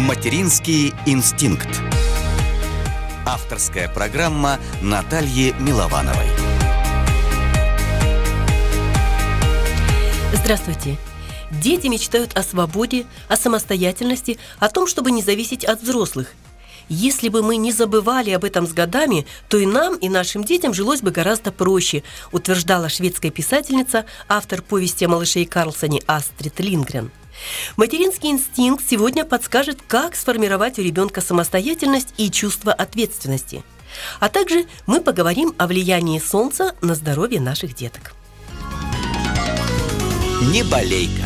Материнский инстинкт. Авторская программа Натальи Миловановой. Здравствуйте. Дети мечтают о свободе, о самостоятельности, о том, чтобы не зависеть от взрослых. Если бы мы не забывали об этом с годами, то и нам, и нашим детям жилось бы гораздо проще, утверждала шведская писательница, автор повести о малыше Карлсоне Астрид Линдгрен. Материнский инстинкт сегодня подскажет, как сформировать у ребенка самостоятельность и чувство ответственности. А также мы поговорим о влиянии солнца на здоровье наших деток. Не болейка.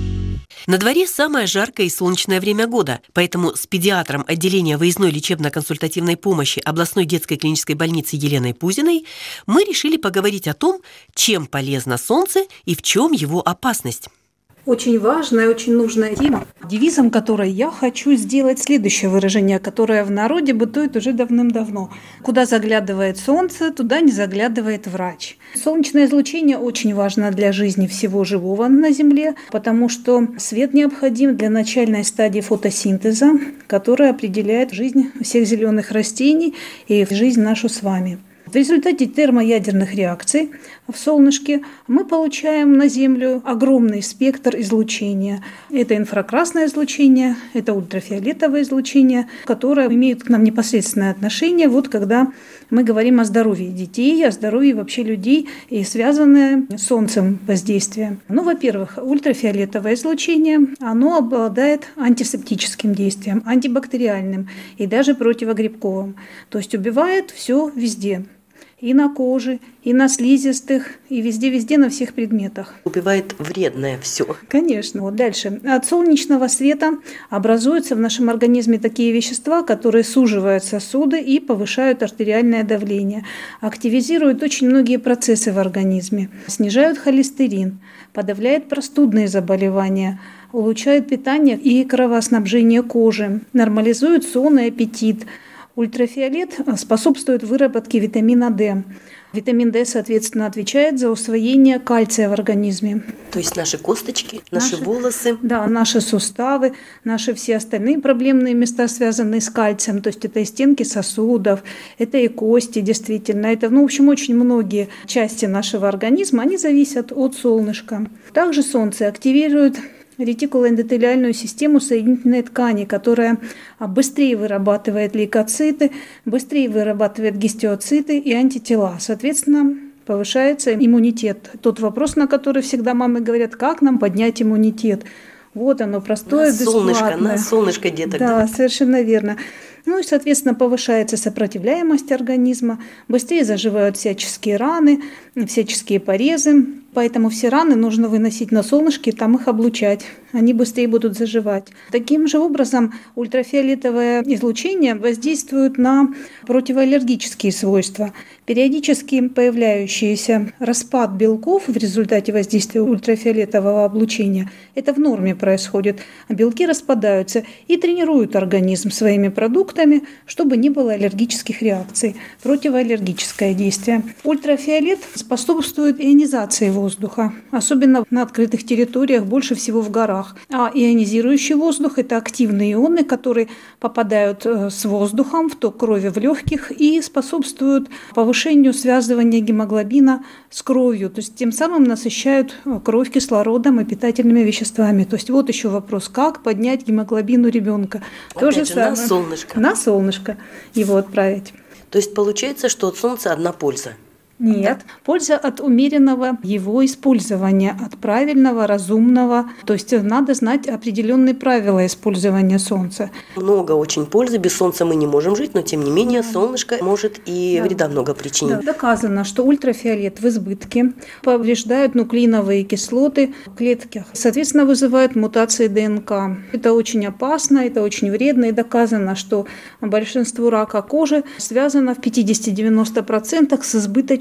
На дворе самое жаркое и солнечное время года, поэтому с педиатром отделения выездной лечебно-консультативной помощи областной детской клинической больницы Еленой Пузиной мы решили поговорить о том, чем полезно солнце и в чем его опасность. Очень важная, очень нужная тема, девизом которой я хочу сделать следующее выражение, которое в народе бытует уже давным-давно. Куда заглядывает солнце, туда не заглядывает врач. Солнечное излучение очень важно для жизни всего живого на Земле, потому что свет необходим для начальной стадии фотосинтеза, которая определяет жизнь всех зеленых растений и жизнь нашу с вами. В результате термоядерных реакций в солнышке мы получаем на Землю огромный спектр излучения. Это инфракрасное излучение, это ультрафиолетовое излучение, которое имеет к нам непосредственное отношение, когда мы говорим о здоровье детей, о здоровье вообще людей и связанное с солнцем воздействие. Во-первых, ультрафиолетовое излучение, оно обладает антисептическим действием, антибактериальным и даже противогрибковым. То есть убивает все везде. И на коже, и на слизистых, и везде-везде на всех предметах. Убивает вредное все. Конечно. Дальше. От солнечного света образуются в нашем организме такие вещества, которые суживают сосуды и повышают артериальное давление, активизируют очень многие процессы в организме, снижают холестерин, подавляют простудные заболевания, улучшают питание и кровоснабжение кожи, нормализуют сон и аппетит. Ультрафиолет способствует выработке витамина D. Витамин D, соответственно, отвечает за усвоение кальция в организме. То есть наши косточки, наши волосы. Да, наши суставы, наши все остальные проблемные места, связанные с кальцием. То есть это и стенки сосудов, это и кости, действительно. Это, в общем, очень многие части нашего организма, они зависят от солнышка. Также солнце активирует ретикулоэндотелиальную систему соединительной ткани, которая быстрее вырабатывает лейкоциты, быстрее вырабатывает гистиоциты и антитела. Соответственно, повышается иммунитет. Тот вопрос, на который всегда мамы говорят, как нам поднять иммунитет. Вот оно, простое, бесплатное. На солнышко деток. Да, совершенно верно. И, соответственно, повышается сопротивляемость организма, быстрее заживают всяческие раны, всяческие порезы. Поэтому все раны нужно выносить на солнышке и там их облучать. Они быстрее будут заживать. Таким же образом ультрафиолетовое излучение воздействует на противоаллергические свойства. Периодически появляющийся распад белков в результате воздействия ультрафиолетового облучения, это в норме происходит. Белки распадаются и тренируют организм своими продуктами, чтобы не было аллергических реакций. Противоаллергическое действие. Ультрафиолет способствует ионизации воздуха, особенно на открытых территориях, больше всего в горах. А ионизирующий воздух – это активные ионы, которые попадают с воздухом в ток крови в легких и способствуют повышению связывания гемоглобина с кровью, то есть тем самым насыщают кровь кислородом и питательными веществами. То есть вот еще вопрос, как поднять гемоглобин у ребенка. Опять же, на солнышко. На солнышко его отправить. То есть получается, что от солнца одна польза. Нет, польза от умеренного его использования, от правильного, разумного. То есть надо знать определенные правила использования солнца. Много очень пользы, без солнца мы не можем жить, но тем не менее солнышко может и вреда много причинить. Да, доказано, что ультрафиолет в избытке повреждает нуклеиновые кислоты в клетках, соответственно, вызывает мутации ДНК. Это очень опасно, это очень вредно, и доказано, что большинство рака кожи связано в 50-90% с избыточным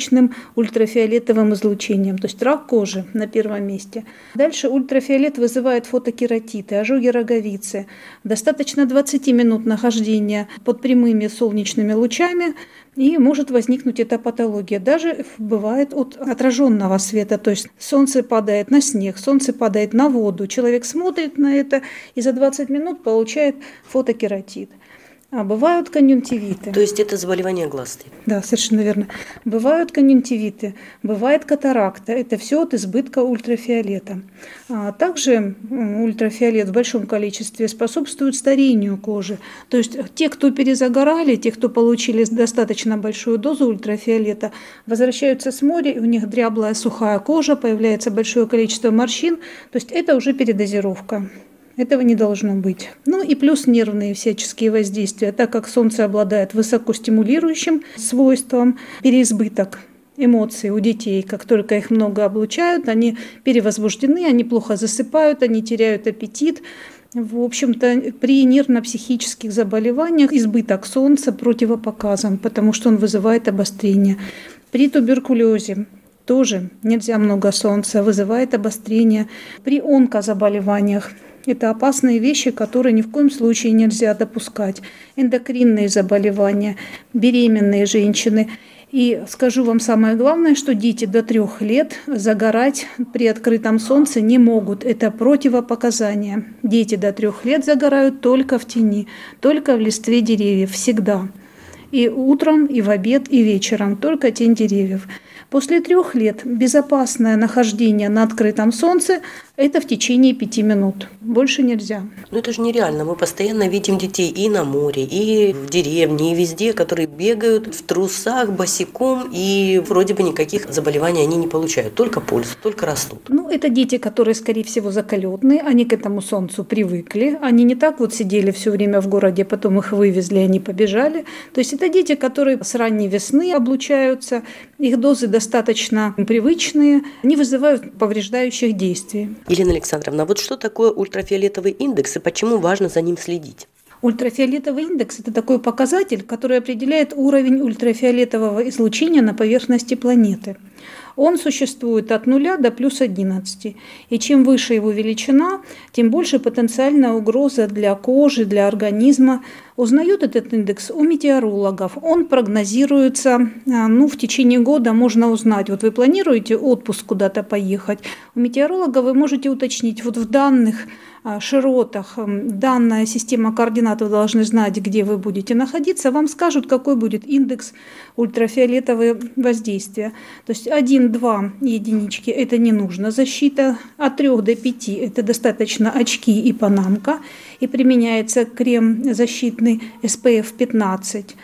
достаточным ультрафиолетовым излучением, то есть рак кожи на первом месте. Дальше ультрафиолет вызывает фотокератиты, ожоги роговицы. Достаточно 20 минут нахождения под прямыми солнечными лучами, и может возникнуть эта патология. Даже бывает от отраженного света, то есть солнце падает на снег, солнце падает на воду, человек смотрит на это и за 20 минут получает фотокератит. А бывают конъюнктивиты. То есть это заболевание глаз? Да, совершенно верно. Бывают конъюнктивиты, бывает катаракта. Это все от избытка ультрафиолета. А также ультрафиолет в большом количестве способствует старению кожи. То есть те, кто перезагорали, те, кто получили достаточно большую дозу ультрафиолета, возвращаются с моря, и у них дряблая сухая кожа, появляется большое количество морщин. То есть это уже передозировка. Этого не должно быть. Ну и плюс нервные всяческие воздействия, так как солнце обладает высокостимулирующим свойством, переизбыток эмоций у детей. Как только их много облучают, они перевозбуждены, они плохо засыпают, они теряют аппетит. В общем-то, при нервно-психических заболеваниях избыток солнца противопоказан, потому что он вызывает обострение. При туберкулезе тоже нельзя много солнца, вызывает обострение. При онкозаболеваниях это опасные вещи, которые ни в коем случае нельзя допускать. Эндокринные заболевания, беременные женщины. И скажу вам самое главное, что дети до 3 лет загорать при открытом солнце не могут. Это противопоказание. Дети до 3 лет загорают только в тени, только в листве деревьев, всегда. И утром, и в обед, и вечером, только тень деревьев. После 3 лет безопасное нахождение на открытом солнце – это в течение 5 минут. Больше нельзя. Ну это же нереально. Мы постоянно видим детей и на море, и в деревне, и везде, которые бегают в трусах, босиком, и вроде бы никаких заболеваний они не получают. Только пользу, только растут. Ну это дети, которые, скорее всего, закаленные. Они к этому солнцу привыкли. Они не так вот сидели все время в городе, потом их вывезли, они побежали. То есть это дети, которые с ранней весны облучаются. Их дозы достаточно привычные, не вызывают повреждающих действий. Елена Александровна, вот что такое ультрафиолетовый индекс и почему важно за ним следить? Ультрафиолетовый индекс – это такой показатель, который определяет уровень ультрафиолетового излучения на поверхности планеты. Он существует от 0 до плюс 11. И чем выше его величина, тем больше потенциальная угроза для кожи, для организма. Узнают этот индекс у метеорологов. Он прогнозируется, в течение года можно узнать. Вот вы планируете отпуск куда-то поехать. У метеоролога вы можете уточнить, вот в данных широтах, данная система координат, вы должны знать, где вы будете находиться, вам скажут, какой будет индекс ультрафиолетового воздействия. То есть 1-2 единички – это не нужно защита, от 3 до 5 – это достаточно очки и панамка, и применяется крем защитный SPF 15.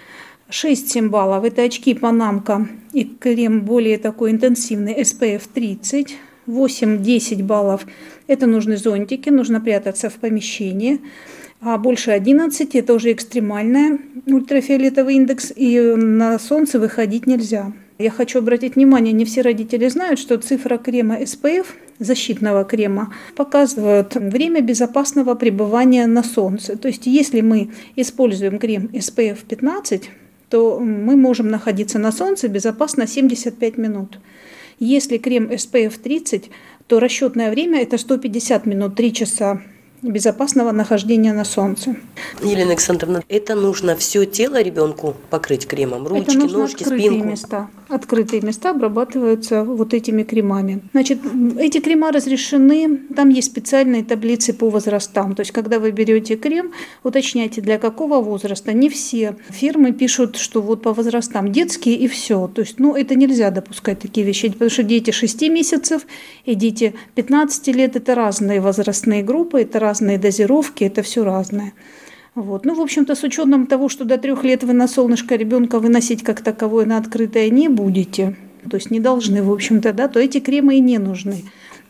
6-7 баллов – это очки, панамка и крем более такой интенсивный SPF 30. 8-10 баллов – это нужны зонтики, нужно прятаться в помещении. А больше 11 – это уже экстремальный ультрафиолетовый индекс, и на солнце выходить нельзя. Я хочу обратить внимание, не все родители знают, что цифра крема SPF, защитного крема, показывает время безопасного пребывания на солнце. То есть если мы используем крем SPF 15, то мы можем находиться на солнце безопасно 75 минут. Если крем SPF 30, то расчетное время – это 150 минут, 3 часа безопасного нахождения на солнце. Елена Александровна, это нужно все тело ребенку покрыть кремом? Ручки, ножки, спинку? Места. Открытые места обрабатываются вот этими кремами. Значит, эти крема разрешены, там есть специальные таблицы по возрастам. То есть, когда вы берете крем, уточняйте, для какого возраста. Не все фирмы пишут, что вот по возрастам детские и все. То есть, это нельзя допускать такие вещи, потому что дети 6 месяцев и дети 15 лет – это разные возрастные группы, это разные дозировки, это все разное. Вот. В общем-то, с учетом того, что до 3 лет вы на солнышко ребенка выносить как таковое на открытое не будете, то есть не должны, в общем-то, то эти кремы и не нужны.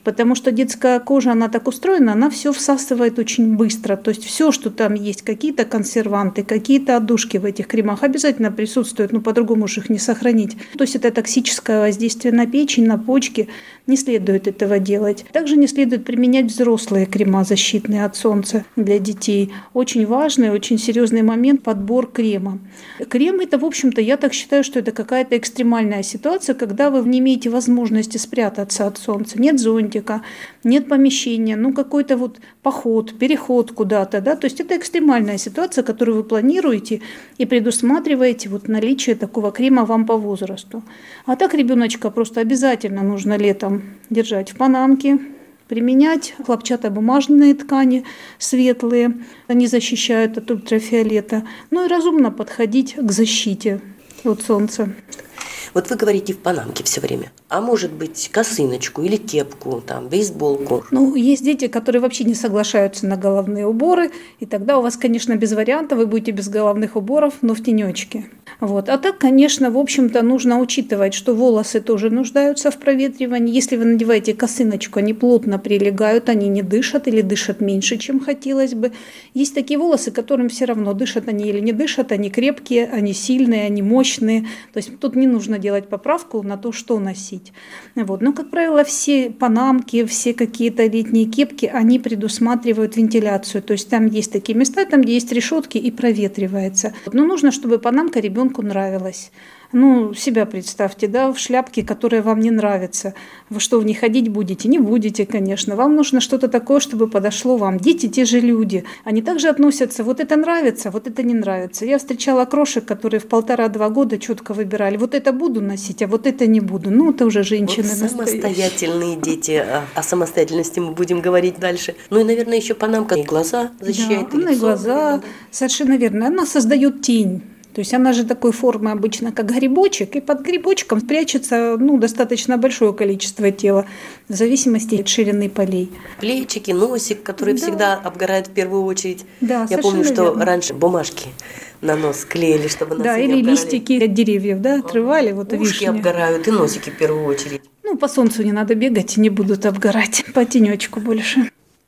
Потому что детская кожа, она так устроена, она все всасывает очень быстро. То есть все, что там есть, какие-то консерванты, какие-то отдушки в этих кремах обязательно присутствуют, по-другому же их не сохранить. То есть это токсическое воздействие на печень, на почки. Не следует этого делать. Также не следует применять взрослые крема защитные от солнца для детей. Очень важный, очень серьезный момент – подбор крема. Крем – это, в общем-то, я так считаю, что это какая-то экстремальная ситуация, когда вы не имеете возможности спрятаться от солнца. Нет зонтика, нет помещения, какой-то поход, переход куда-то. Да? То есть это экстремальная ситуация, которую вы планируете и предусматриваете наличие такого крема вам по возрасту. А так ребеночка просто обязательно нужно летом держать в панамке, применять хлопчатобумажные ткани светлые, они защищают от ультрафиолета, и разумно подходить к защите от солнца. Вот вы говорите в панамке все время. А может быть, косыночку или кепку, бейсболку? Есть дети, которые вообще не соглашаются на головные уборы, и тогда у вас, конечно, без вариантов, вы будете без головных уборов, но в тенечке. А так, конечно, в общем-то, нужно учитывать, что волосы тоже нуждаются в проветривании. Если вы надеваете косыночку, они плотно прилегают, они не дышат или дышат меньше, чем хотелось бы. Есть такие волосы, которым все равно, дышат они или не дышат, они крепкие, они сильные, они мощные. То есть тут не нужно делать поправку на то, что носить. Но, как правило, все панамки, все какие-то летние кепки, они предусматривают вентиляцию. То есть там есть такие места, там, где есть решетки, и проветривается. Но нужно, чтобы панамка ребенку нравилась. Себя представьте, в шляпке, которая вам не нравится. Вы что, в ней ходить будете? Не будете, конечно. Вам нужно что-то такое, чтобы подошло вам. Дети те же люди. Они также относятся, вот это нравится, вот это не нравится. Я встречала крошек, которые в 1,5-2 года четко выбирали. Вот это буду носить, а вот это не буду. Это уже женщины настоящие. Самостоятельные дети. О самостоятельности мы будем говорить дальше. И, наверное, еще панамка и глаза защищает. Да, и глаза, совершенно верно. Она создает тень. То есть она же такой формы обычно, как грибочек, и под грибочком прячется достаточно большое количество тела, в зависимости от ширины полей. Плечики, носик, который всегда обгорает в первую очередь. Да, я помню, что раньше бумажки на нос клеили, чтобы носы не или обгорали. Листики от деревьев, отрывали. Ушки обгорают, и носики в первую очередь. По солнцу не надо бегать, не будут обгорать, по тенечку больше.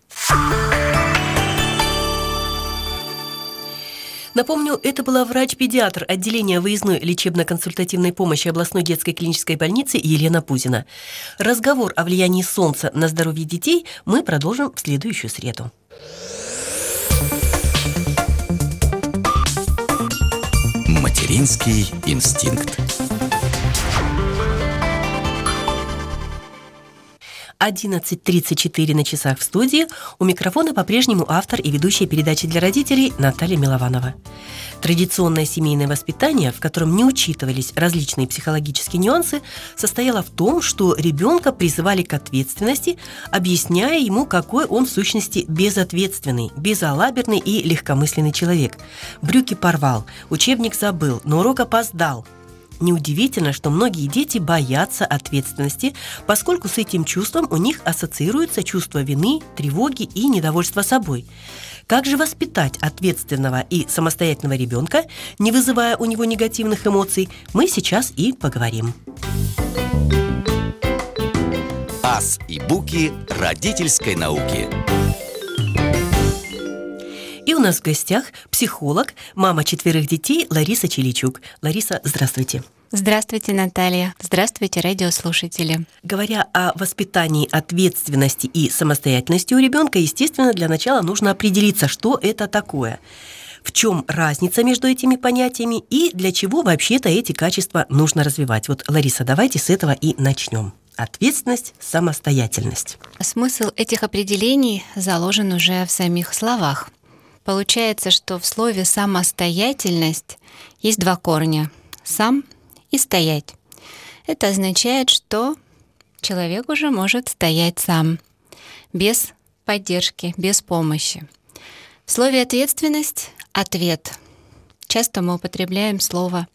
Напомню, это была врач-педиатр отделения выездной лечебно-консультативной помощи областной детской клинической больницы Елена Пузина. Разговор о влиянии солнца на здоровье детей мы продолжим в следующую среду. Материнский инстинкт. 11:34 на часах в студии. У микрофона по-прежнему автор и ведущая передачи для родителей Наталья Милованова. Традиционное семейное воспитание, в котором не учитывались различные психологические нюансы, состояло в том, что ребенка призывали к ответственности, объясняя ему, какой он в сущности безответственный, безалаберный и легкомысленный человек. Брюки порвал, учебник забыл, на урок опоздал. Неудивительно, что многие дети боятся ответственности, поскольку с этим чувством у них ассоциируется чувство вины, тревоги и недовольства собой. Как же воспитать ответственного и самостоятельного ребенка, не вызывая у него негативных эмоций, мы сейчас и поговорим. Ас и буки родительской науки. И у нас в гостях психолог, мама 4 детей Лариса Челичук. Лариса, здравствуйте. Здравствуйте, Наталья. Здравствуйте, радиослушатели. Говоря о воспитании ответственности и самостоятельности у ребенка, естественно, для начала нужно определиться, что это такое. В чем разница между этими понятиями и для чего вообще-то эти качества нужно развивать. Лариса, давайте с этого и начнем. Ответственность, самостоятельность. Смысл этих определений заложен уже в самих словах. Получается, что в слове «самостоятельность» есть 2 корня – «сам» и «стоять». Это означает, что человек уже может стоять сам, без поддержки, без помощи. В слове «ответственность» – «ответ». Часто мы употребляем слово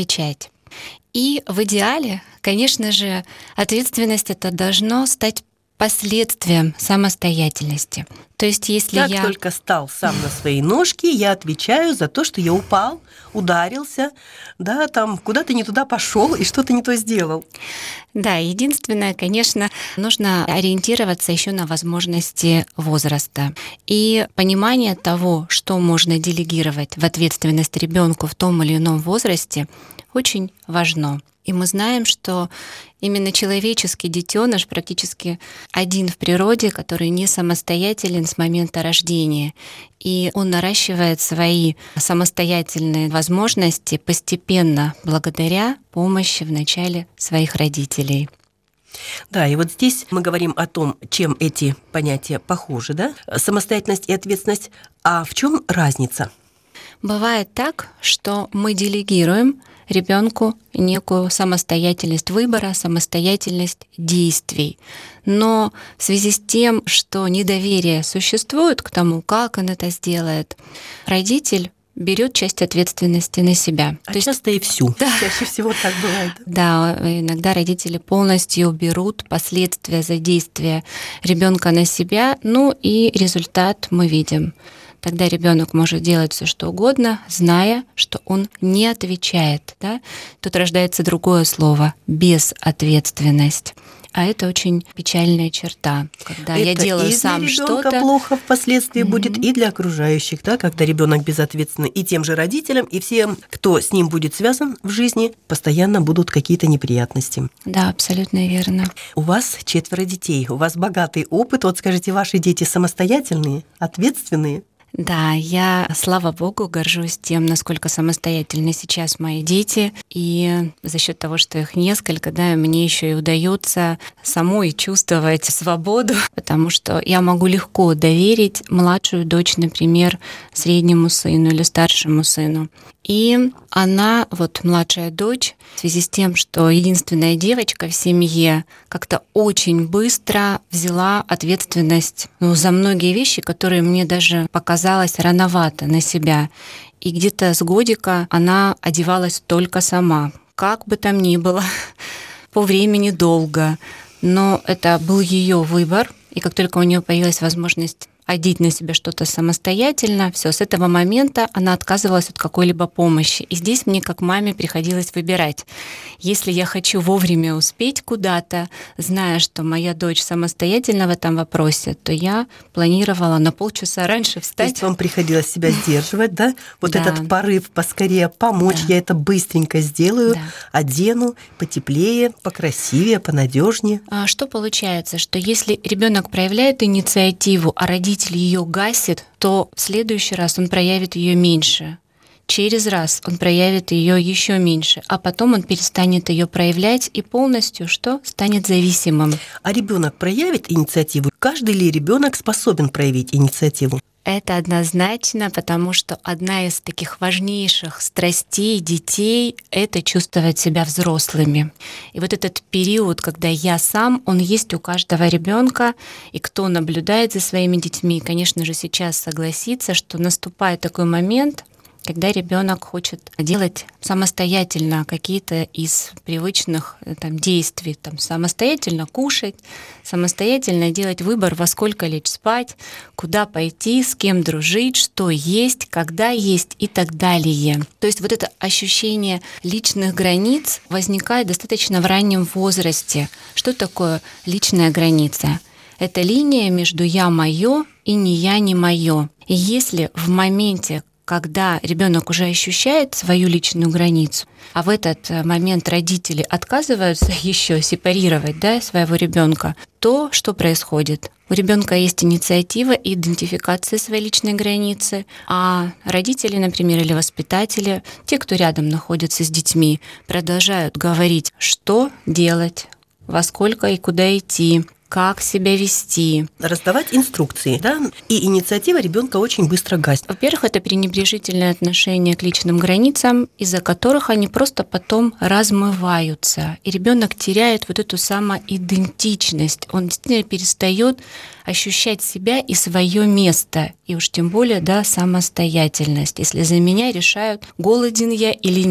«отвечать». И в идеале, конечно же, ответственность это должно стать последствиям самостоятельности. То есть, если Как я... только стал сам на свои ножки, я отвечаю за то, что я упал, ударился, да, там куда-то не туда пошел и что-то не то сделал. Да, единственное, конечно, нужно ориентироваться еще на возможности возраста. И понимание того, что можно делегировать в ответственность ребенку в том или ином возрасте, очень важно. И мы знаем, что именно человеческий детеныш практически один в природе, который не самостоятелен с момента рождения. И он наращивает свои самостоятельные возможности постепенно благодаря помощи в начале своих родителей. Да, и вот здесь мы говорим о том, чем эти понятия похожи, да? Самостоятельность и ответственность. А в чем разница? Бывает так, что мы делегируем ребенку некую самостоятельность выбора, самостоятельность действий. Но в связи с тем, что недоверие существует к тому, как он это сделает, родитель берет часть ответственности на себя. А часто и всю. Да. Чаще всего так бывает. Да, иногда родители полностью берут последствия за действия ребенка на себя, ну и результат мы видим. Тогда ребенок может делать все, что угодно, зная, что он не отвечает. Да? Тут рождается другое слово — безответственность. А это очень печальная черта, когда я делаю сам что-то. Это плохо впоследствии будет и для окружающих, да, когда ребенок безответственный и тем же родителям, и всем, кто с ним будет связан в жизни, постоянно будут какие-то неприятности. Да, абсолютно верно. У вас 4 детей, у вас богатый опыт. Вот скажите, ваши дети самостоятельные, ответственные? Да, я, слава богу, горжусь тем, насколько самостоятельны сейчас мои дети. И за счет того, что их несколько, да, мне еще и удается самой чувствовать свободу, потому что я могу легко доверить младшую дочь, например, среднему сыну или старшему сыну. И она, вот младшая дочь, в связи с тем, что единственная девочка в семье, как-то очень быстро взяла ответственность за многие вещи, которые мне даже показалось рановато на себя. И где-то с годика она одевалась только сама. Как бы там ни было, по времени долго. Но это был ее выбор. И как только у нее появилась возможность одеть на себя что-то самостоятельно, все, с этого момента она отказывалась от какой-либо помощи. И здесь мне, как маме, приходилось выбирать. Если я хочу вовремя успеть куда-то, зная, что моя дочь самостоятельна в этом вопросе, то я планировала на полчаса раньше встать. То есть вам приходилось себя сдерживать, да? Вот Да. этот порыв поскорее помочь, Да. я это быстренько сделаю, Да. одену потеплее, покрасивее, понадежнее. А что получается, что если ребенок проявляет инициативу, а родитель ее гасит, то в следующий раз он проявит ее меньше. Через раз он проявит ее еще меньше, а потом он перестанет ее проявлять и полностью что? Станет зависимым. А ребенок проявит инициативу? Каждый ли ребенок способен проявить инициативу? Это однозначно, потому что одна из таких важнейших страстей детей — это чувствовать себя взрослыми. И вот этот период, когда я сам, он есть у каждого ребенка, и кто наблюдает за своими детьми, конечно же, сейчас согласится, что наступает такой момент, когда ребенок хочет делать самостоятельно какие-то из привычных действий, самостоятельно кушать, самостоятельно делать выбор, во сколько лечь спать, куда пойти, с кем дружить, что есть, когда есть и так далее. То есть вот это ощущение личных границ возникает достаточно в раннем возрасте. Что такое личная граница? Это линия между «я моё» и «не я, не моё». И если в моменте, когда ребенок уже ощущает свою личную границу, а в этот момент родители отказываются еще сепарировать, своего ребенка, то что происходит? У ребенка есть инициатива и идентификация своей личной границы, а родители, например, или воспитатели, те, кто рядом находится с детьми, продолжают говорить, что делать, во сколько и куда идти, как себя вести. Раздавать инструкции, да? И инициатива ребенка очень быстро гаснет. Во-первых, это пренебрежительное отношение к личным границам, из-за которых они просто потом размываются. И ребенок теряет вот эту самоидентичность. Он действительно перестает ощущать себя и свое место. И уж тем более, самостоятельность. Если за меня решают, голоден я или нет.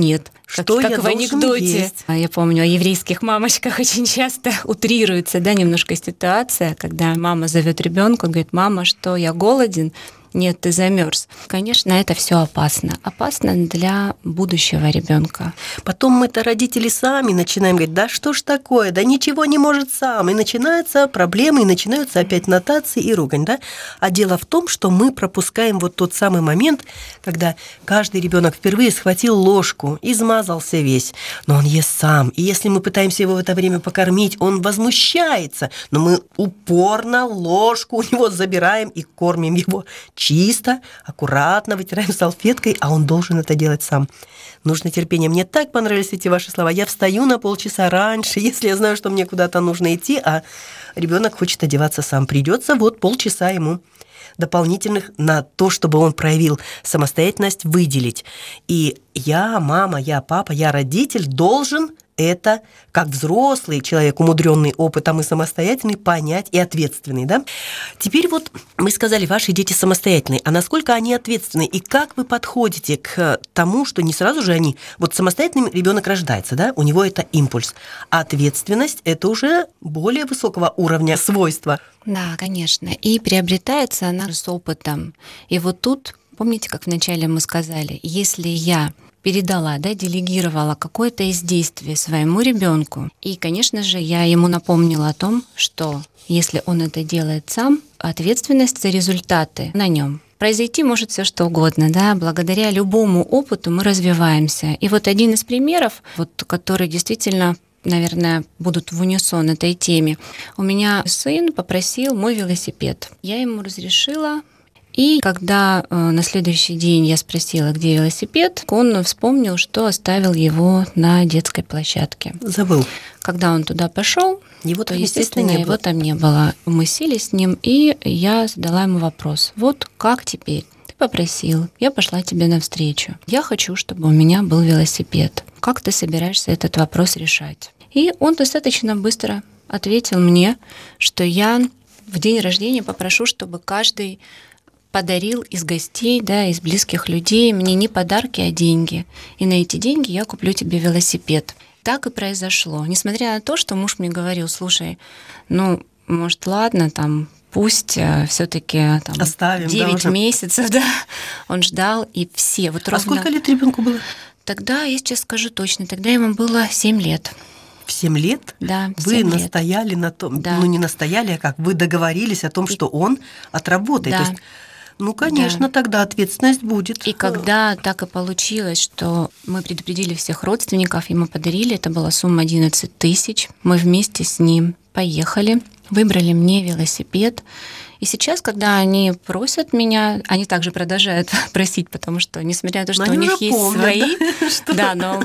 Что я как в должен анекдоте. есть? Я помню, о еврейских мамочках очень часто утрируется, да, немножко ситуация, когда мама зовет ребенка, говорит: мама, что я голоден? Нет, ты замерз. Конечно, это все опасно. Опасно для будущего ребенка. Потом мы-то, родители, сами начинаем говорить: да что ж такое, да ничего не может сам. И начинаются проблемы, и начинаются опять нотации и ругань, да? А дело в том, что мы пропускаем вот тот самый момент, когда каждый ребенок впервые схватил ложку, измазался весь, но он ест сам. И если мы пытаемся его в это время покормить, он возмущается, но мы упорно ложку у него забираем и кормим его чисто, аккуратно, вытираем салфеткой, а он должен это делать сам. Нужно терпение. Мне так понравились эти ваши слова. Я встаю на полчаса раньше, если я знаю, что мне куда-то нужно идти, а ребенок хочет одеваться сам. Придется вот полчаса ему дополнительных на то, чтобы он проявил самостоятельность, выделить. И я, мама, я, папа, я, родитель, должен это, как взрослый человек, умудренный опытом и самостоятельный, понять и ответственный, да? Теперь вот мы сказали, ваши дети самостоятельные, а насколько они ответственны, и как вы подходите к тому, что не сразу же они, вот самостоятельным ребенок рождается, да, у него это импульс, а ответственность – это уже более высокого уровня свойства. Да, конечно. И приобретается она с опытом. И вот тут, помните, как вначале мы сказали, если я передала, да, делегировала какое-то из действий своему ребенку. И, конечно же, я ему напомнила о том, что если он это делает сам, ответственность за результаты на нем. Произойти может все что угодно, да, благодаря любому опыту мы развиваемся. И вот один из примеров, вот, который действительно, наверное, будут в унисон этой теме. У меня сын попросил мой велосипед. Я ему разрешила. И когда на следующий день я спросила, где велосипед, он вспомнил, что оставил его на детской площадке. Забыл. Когда он туда пошел, его то, естественно, его там не было. Мы сели с ним, и я задала ему вопрос. Вот как теперь? Ты попросил, я пошла тебе навстречу. Я хочу, чтобы у меня был велосипед. Как ты собираешься этот вопрос решать? И он достаточно быстро ответил мне, что я в день рождения попрошу, чтобы каждый подарил из гостей, да, из близких людей мне не подарки, а деньги. И на эти деньги я куплю тебе велосипед. Так и произошло. Несмотря на то, что муж мне говорил: слушай, ну, может, ладно, там, пусть все-таки оставим, 9 месяцев, да, он ждал, и все. Вот ровно... сколько лет ребенку было? Тогда, я сейчас скажу точно, тогда ему было 7 лет. В 7 лет? Да, вы 7 настояли на том, да. Ну не настояли, а как? Вы договорились о том, что он отработает. Да. То есть, ну, конечно, тогда ответственность будет. И когда так и получилось, что мы предупредили всех родственников, ему подарили, это была сумма 11 тысяч, мы вместе с ним поехали, выбрали мне велосипед. И сейчас, когда они просят меня, они также продолжают просить, потому что, несмотря на то, что у них есть свои, да, но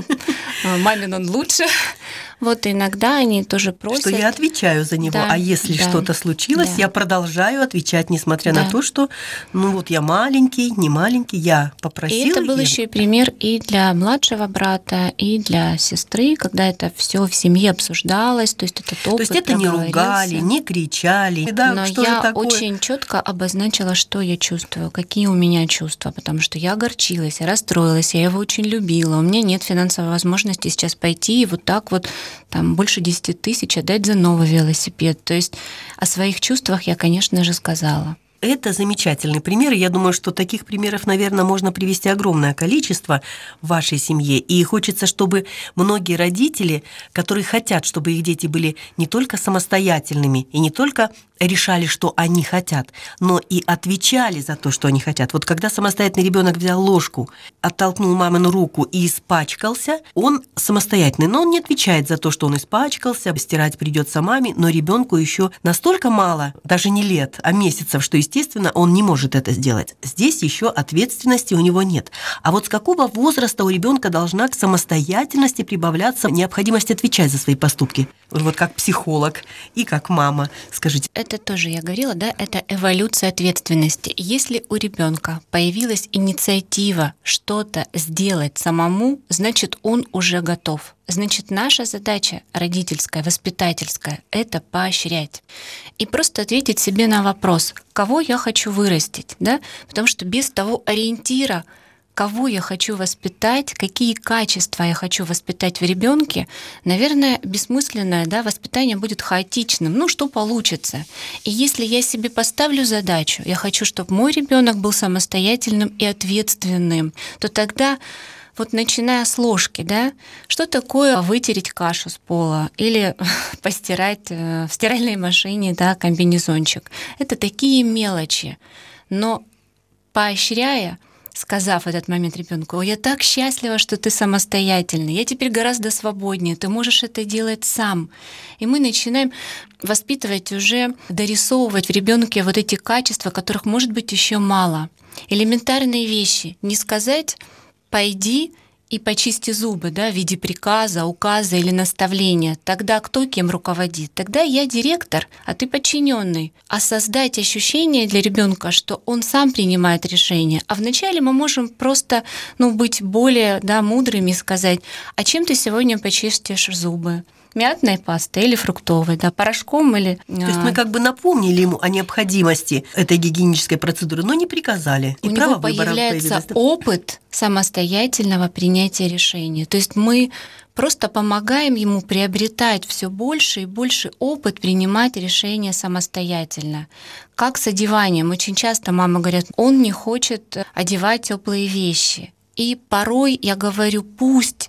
мамин он лучше. Вот иногда они тоже просят. Что я отвечаю за него, да, а если что-то случилось, я продолжаю отвечать, несмотря на то, что, ну вот я маленький, не маленький, я попросила. И это был еще и пример и для младшего брата, и для сестры, когда это все в семье обсуждалось, то есть этот опыт. То есть это не ругали, не кричали. Да, но что я такое? Очень четко обозначила, что я чувствую, какие у меня чувства, потому что я огорчилась, я расстроилась, я его очень любила, у меня нет финансовой возможности сейчас пойти и вот так вот там больше 10 тысяч отдать за новый велосипед. То есть о своих чувствах я, конечно же, сказала. Это замечательный пример. Я думаю, что таких примеров, наверное, можно привести огромное количество в вашей семье. И хочется, чтобы многие родители, которые хотят, чтобы их дети были не только самостоятельными и не только решали, что они хотят, но и отвечали за то, что они хотят. Вот когда самостоятельный ребенок взял ложку, оттолкнул мамину руку и испачкался, он самостоятельный, но он не отвечает за то, что он испачкался, стирать придется маме, но ребенку еще настолько мало, даже не лет, а месяцев, что, естественно, он не может это сделать. Здесь еще ответственности у него нет. А вот с какого возраста у ребенка должна к самостоятельности прибавляться необходимость отвечать за свои поступки? Вот как психолог и как мама, скажите. Это тоже я говорила, да, это эволюция ответственности. Если у ребенка появилась инициатива что-то сделать самому, значит, он уже готов. Значит, наша задача родительская, воспитательская — это поощрять. И просто ответить себе на вопрос, кого я хочу вырастить, да? Потому что без того ориентира, кого я хочу воспитать, какие качества я хочу воспитать в ребенке, наверное, бессмысленное, да, воспитание будет хаотичным. Ну, что получится? И если я себе поставлю задачу, я хочу, чтобы мой ребенок был самостоятельным и ответственным, то тогда вот начиная с ложки, да, что такое вытереть кашу с пола или постирать в стиральной машине, да, комбинезончик? Это такие мелочи. Но поощряя, сказав в этот момент ребенку: «Я так счастлива, что ты самостоятельный, я теперь гораздо свободнее, ты можешь это делать сам». И мы начинаем воспитывать уже, дорисовывать в ребенке вот эти качества, которых может быть еще мало. Элементарные вещи. Не сказать: «Пойди и почисти зубы», да, в виде приказа, указа или наставления. Тогда кто кем руководит? Тогда я директор, а ты подчиненный. А создать ощущение для ребенка, что он сам принимает решение. А вначале мы можем просто быть более, да, мудрыми и сказать: «А чем ты сегодня почистишь зубы? Мятной пастой или фруктовой, да, порошком или...» То есть мы как бы напомнили ему о необходимости этой гигиенической процедуры, но не приказали. У него появляется опыт самостоятельного принятия решений. То есть мы просто помогаем ему приобретать все больше и больше опыт принимать решения самостоятельно. Как с одеванием. Очень часто мамы говорят: «Он не хочет одевать теплые вещи». И порой я говорю: пусть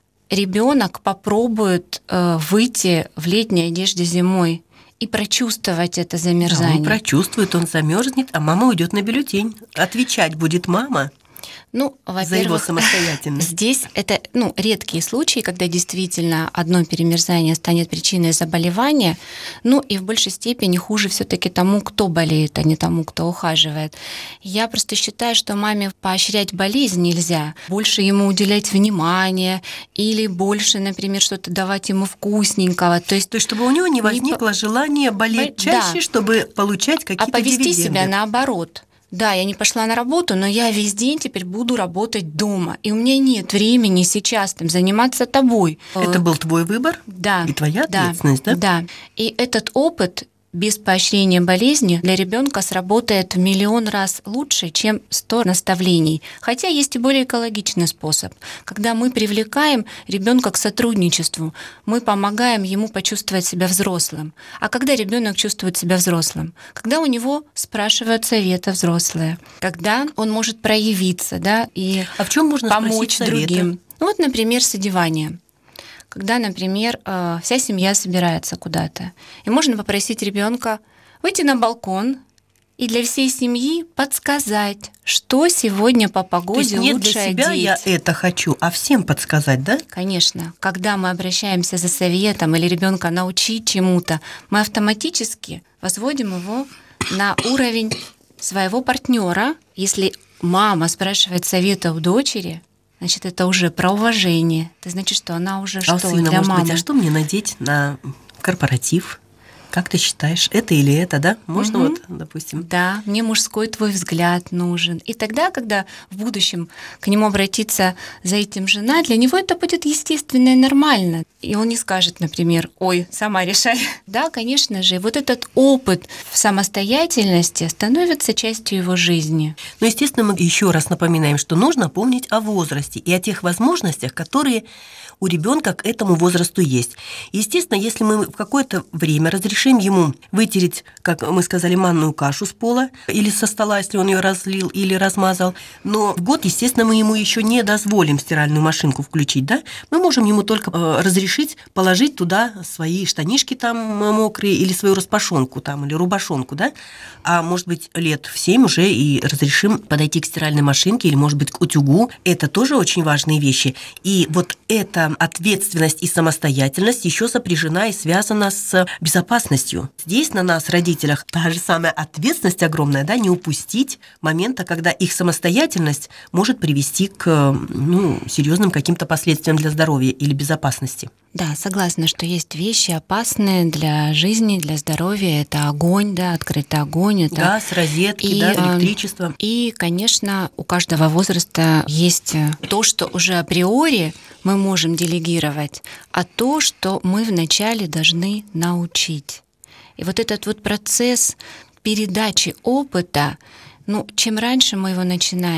ребенок попробует выйти в летней одежде зимой и прочувствовать это замерзание. Да, он прочувствует, он замерзнет, а мама уйдет на бюллетень. Отвечать будет мама. Во-первых, за его самостоятельность. Здесь это редкие случаи, когда действительно одно перемерзание станет причиной заболевания, и в большей степени хуже все-таки тому, кто болеет, а не тому, кто ухаживает. Я просто считаю, что маме поощрять болезнь нельзя, больше ему уделять внимание или больше, например, что-то давать ему вкусненького. То есть чтобы у него не возникло желания болеть чаще, да, чтобы получать какие-то дивиденды. А повести себя наоборот. Да, я не пошла на работу, но я весь день теперь буду работать дома. И у меня нет времени сейчас заниматься тобой. Это был твой выбор? Да. И твоя ответственность, да? Да. И этот опыт без поощрения болезни для ребенка сработает в миллион раз лучше, чем 100 наставлений. Хотя есть и более экологичный способ. Когда мы привлекаем ребенка к сотрудничеству, мы помогаем ему почувствовать себя взрослым. А когда ребенок чувствует себя взрослым? Когда у него спрашивают совета взрослые, когда он может проявиться, да, и в чем можно помочь другим. Например, с одеванием. Когда, например, вся семья собирается куда-то, и можно попросить ребенка выйти на балкон и для всей семьи подсказать, что сегодня по погоде лучше одеть. То есть не для себя я это хочу, а всем подсказать, да? Конечно. Когда мы обращаемся за советом или ребенка научить чему-то, мы автоматически возводим его на уровень своего партнера. Если мама спрашивает совета у дочери, значит, это уже про уважение. Это значит, что она уже для мамы. Может быть, а что мне надеть на корпоратив? Как ты считаешь, это или это, да? Можно допустим? Да, мне мужской твой взгляд нужен. И тогда, когда в будущем к нему обратится за этим жена, для него это будет естественно и нормально. И он не скажет, например: «Ой, сама решай». Да, конечно же, вот этот опыт в самостоятельности становится частью его жизни. Естественно, мы еще раз напоминаем, что нужно помнить о возрасте и о тех возможностях, которые у ребенка к этому возрасту есть. Естественно, если мы в какое-то время разрешим ему вытереть, как мы сказали, манную кашу с пола или со стола, если он ее разлил или размазал, но в год, естественно, мы ему еще не дозволим стиральную машинку включить, да? Мы можем ему только разрешить положить туда свои штанишки там мокрые или свою распашонку там или рубашонку, да? А может быть, лет в 7 уже и разрешим подойти к стиральной машинке или, может быть, к утюгу. Это тоже очень важные вещи. И вот эта ответственность и самостоятельность еще сопряжена и связана с безопасностью. Здесь на нас, родителях, та же самая ответственность огромная, да, не упустить момента, когда их самостоятельность может привести к серьезным каким-то последствиям для здоровья или безопасности. Да, согласна, что есть вещи опасные для жизни, для здоровья. Это огонь, да, открытый огонь. Это газ, розетки, электричество. И, конечно, у каждого возраста есть то, что уже априори мы можем делегировать, а то, что мы вначале должны научить. И вот этот вот процесс передачи опыта, чем раньше мы его начинаем,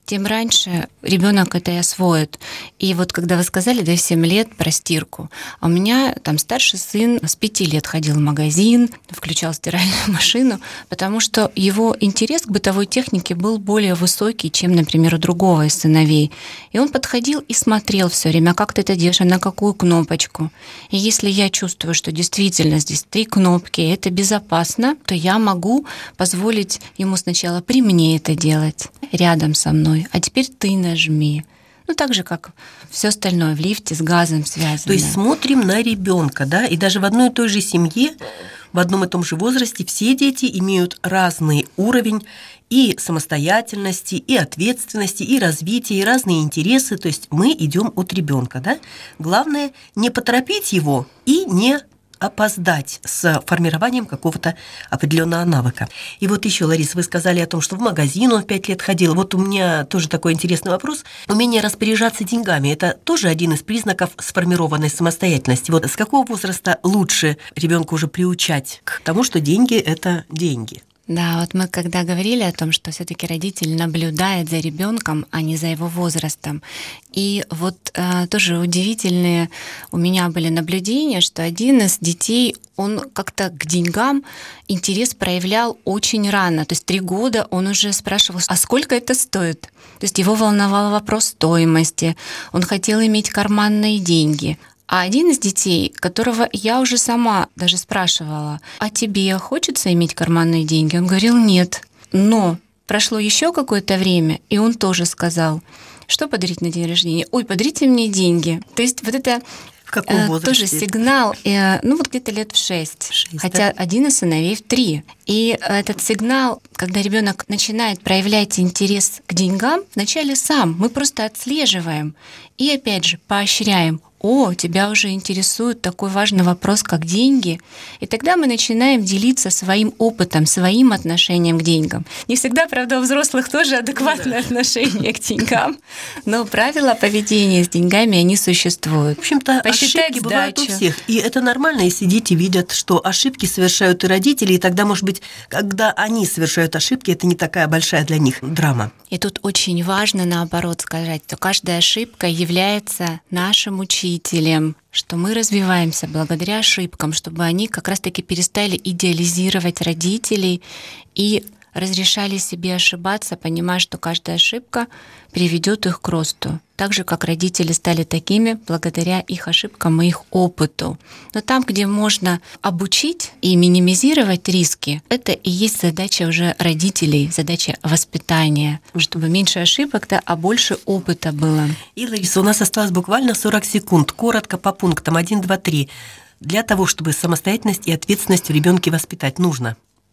тем раньше ребенок это и освоит. И вот когда вы сказали, да, в 7 лет про стирку, а у меня там старший сын с 5 лет ходил в магазин, включал стиральную машину, потому что его интерес к бытовой технике был более высокий, чем, например, у другого из сыновей. И он подходил и смотрел все время, как ты это делаешь, на какую кнопочку. И если я чувствую, что действительно здесь 3 кнопки, это безопасно, то я могу позволить ему сначала при мне это делать, рядом со мной. А теперь ты нажми. Ну, так же, как все остальное в лифте с газом связано. То есть смотрим на ребенка, да, и даже в одной и той же семье, в одном и том же возрасте все дети имеют разный уровень и самостоятельности, и ответственности, и развития, и разные интересы. То есть мы идем от ребенка, да. Главное не поторопить его и не опоздать с формированием какого-то определенного навыка. И вот еще, Лариса, вы сказали о том, что в магазин он в 5 лет ходил. Вот у меня тоже такой интересный вопрос. Умение распоряжаться деньгами – это тоже один из признаков сформированной самостоятельности. Вот с какого возраста лучше ребенка уже приучать к тому, что деньги – это деньги? Да, вот мы когда говорили о том, что все-таки родитель наблюдает за ребенком, а не за его возрастом. И вот тоже удивительные у меня были наблюдения, что один из детей, он как-то к деньгам интерес проявлял очень рано. То есть 3 года он уже спрашивал, а сколько это стоит? То есть его волновал вопрос стоимости, он хотел иметь карманные деньги. А один из детей, которого я уже сама даже спрашивала, а тебе хочется иметь карманные деньги? Он говорил, нет. Но прошло еще какое-то время, и он тоже сказал, что подарить на день рождения? Ой, подарите мне деньги. То есть вот это в каком возрасте? Тоже сигнал, ну вот где-то лет в 6, хотя да? Один из сыновей в 3. И этот сигнал, когда ребенок начинает проявлять интерес к деньгам, вначале сам, мы просто отслеживаем и опять же поощряем. О, тебя уже интересует такой важный вопрос, как деньги. И тогда мы начинаем делиться своим опытом, своим отношением к деньгам. Не всегда, правда, у взрослых тоже адекватное отношение к деньгам, но правила поведения с деньгами, они существуют. В общем-то, ошибки бывают у всех. И это нормально, если дети видят, что ошибки совершают и родители, и тогда, может быть, когда они совершают ошибки, это не такая большая для них драма. И тут очень важно, наоборот, сказать, что каждая ошибка является нашим учителем, что мы развиваемся благодаря ошибкам, чтобы они как раз-таки перестали идеализировать родителей и разрешали себе ошибаться, понимая, что каждая ошибка приведет их к росту. Так же, как родители стали такими благодаря их ошибкам и их опыту. Но там, где можно обучить и минимизировать риски, это и есть задача уже родителей, задача воспитания, чтобы меньше ошибок, да, а больше опыта было. И, Лариса, у нас осталось буквально 40 секунд. Коротко по пунктам 1, 2, 3. Для того, чтобы самостоятельность и ответственность в ребенке воспитать, нужно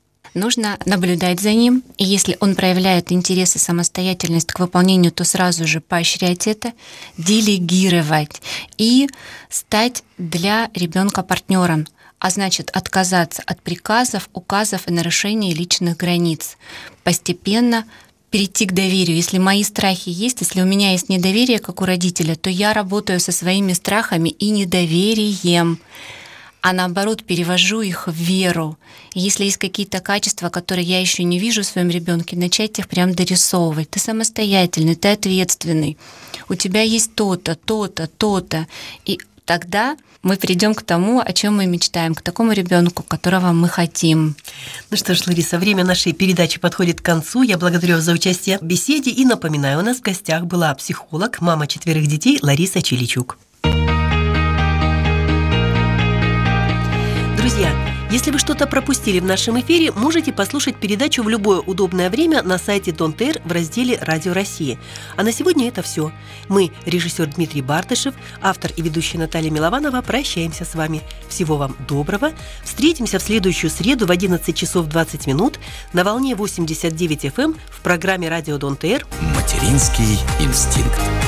наблюдать за ним, и если он проявляет интерес и самостоятельность к выполнению, то сразу же поощрять это, делегировать и стать для ребенка партнером, а значит отказаться от приказов, указов и нарушений личных границ. Постепенно перейти к доверию. Если мои страхи есть, если у меня есть недоверие, как у родителя, то я работаю со своими страхами и недоверием, а наоборот перевожу их в веру. И если есть какие-то качества, которые я еще не вижу в своем ребенке, начать их прям дорисовывать. Ты самостоятельный, ты ответственный, у тебя есть то-то, то-то, то-то. И тогда мы придем к тому, о чем мы мечтаем, к такому ребенку, которого мы хотим. Ну что ж, Лариса, время нашей передачи подходит к концу. Я благодарю вас за участие в беседе и напоминаю, у нас в гостях была психолог, мама 4 детей Лариса Чиличук. Друзья, если вы что-то пропустили в нашем эфире, можете послушать передачу в любое удобное время на сайте Don't Air в разделе «Радио России». А на сегодня это все. Мы, режиссер Дмитрий Бартышев, автор и ведущая Наталья Милованова, прощаемся с вами. Всего вам доброго. Встретимся в следующую среду в 11 часов 20 минут на волне 89 FM в программе «Радио Don't Air». Материнский инстинкт.